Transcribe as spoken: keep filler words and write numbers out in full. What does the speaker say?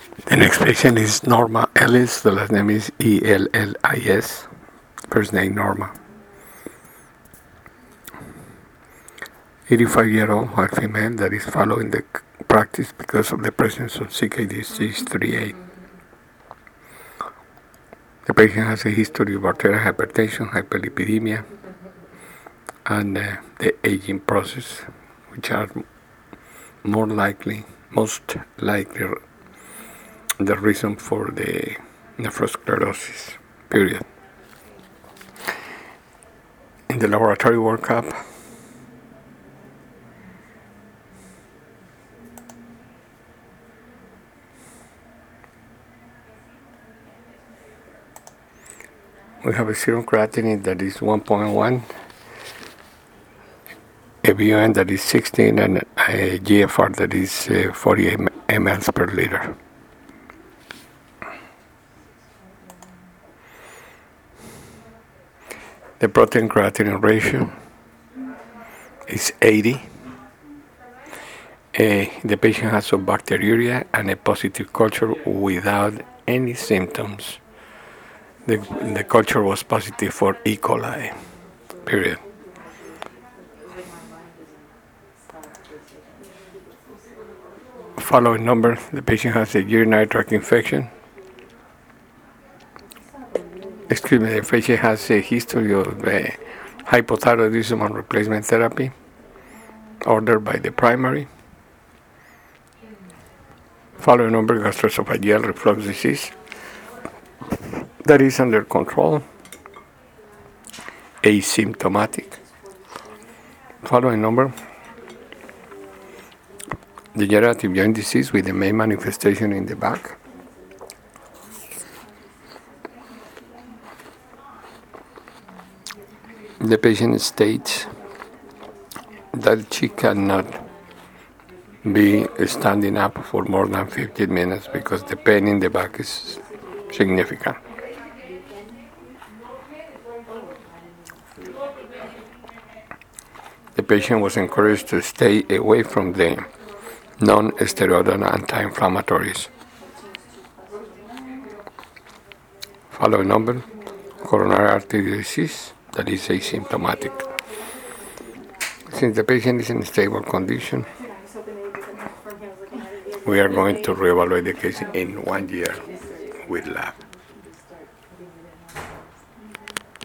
The next patient is Norma Ellis. The last name is E L L I S. First name Norma. eighty-five-year-old white female that is following the practice because of the presence of C K D six thirty-eight. The patient has a history of arterial hypertension, hyperlipidemia, and uh, the aging process, which are more likely, most likely, the reason for the nephrosclerosis, period. In the laboratory workup, we have a serum creatinine that is one point one, a B U N that is sixteen, and a G F R that is uh, forty-eight milliliters per liter. The protein creatinine ratio is eighty. Uh, the patient has some bacteriuria and a positive culture without any symptoms. The, the culture was positive for E. coli, period. Following number, the patient has a urinary tract infection. Excuse me, the patient has a history of uh, hypothyroidism and replacement therapy ordered by the primary. Following number, gastroesophageal reflux disease that is under control, asymptomatic. Following number, degenerative joint disease with the main manifestation in the back. The patient states that she cannot be standing up for more than fifteen minutes because the pain in the back is significant. The patient was encouraged to stay away from the non-steroidal anti-inflammatories. Following number, coronary artery disease that is asymptomatic. Since the patient is in stable condition, we are going to reevaluate the case in one year with lab.